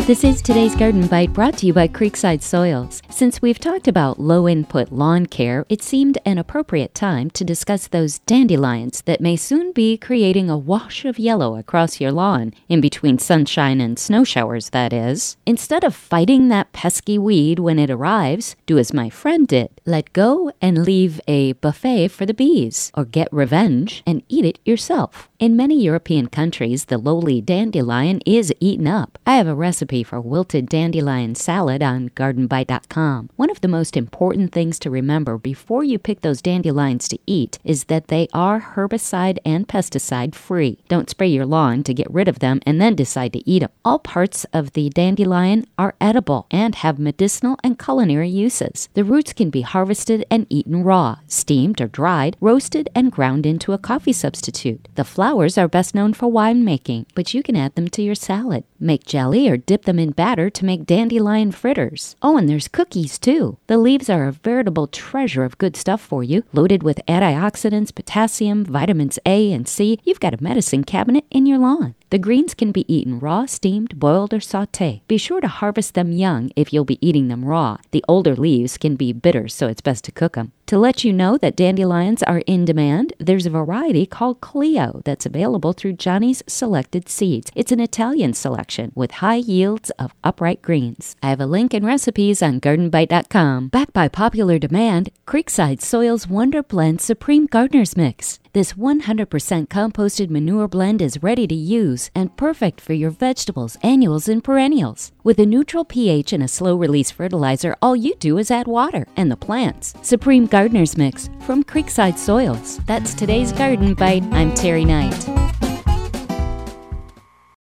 This is today's Garden Bite, brought to you by Creekside Soils. Since we've talked about low-input lawn care, it seemed an appropriate time to discuss those dandelions that may soon be creating a wash of yellow across your lawn, in between sunshine and snow showers, that is. Instead of fighting that pesky weed when it arrives, do as my friend did. Let go and leave a buffet for the bees, or get revenge and eat it yourself. In many European countries, the lowly dandelion is eaten up. I have a recipe for wilted dandelion salad on gardenbite.com. One of the most important things to remember before you pick those dandelions to eat is that they are herbicide and pesticide free. Don't spray your lawn to get rid of them and then decide to eat them. All parts of the dandelion are edible and have medicinal and culinary uses. The roots can be harvested and eaten raw, steamed or dried, roasted and ground into a coffee substitute. The flowers are best known for winemaking, but you can add them to your salad. Make jelly or dip them in batter to make dandelion fritters. Oh, and there's cookies too. The leaves are a veritable treasure of good stuff for you, loaded with antioxidants, potassium, vitamins A and C. You've got a medicine cabinet in your lawn. The greens can be eaten raw, steamed, boiled, or sauté. Be sure to harvest them young if you'll be eating them raw. The older leaves can be bitter, so it's best to cook them. To let you know that dandelions are in demand, there's a variety called Clio that's available through Johnny's Selected Seeds. It's an Italian selection with high yields of upright greens. I have a link and recipes on gardenbite.com. Backed by popular demand, Creekside Soils Wonder Blend Supreme Gardener's Mix. This 100% composted manure blend is ready to use and perfect for your vegetables, annuals, and perennials. With a neutral pH and a slow-release fertilizer, all you do is add water and the plants. Supreme Gardener's Mix from Creekside Soils. That's today's Garden Bite. I'm Terry Knight.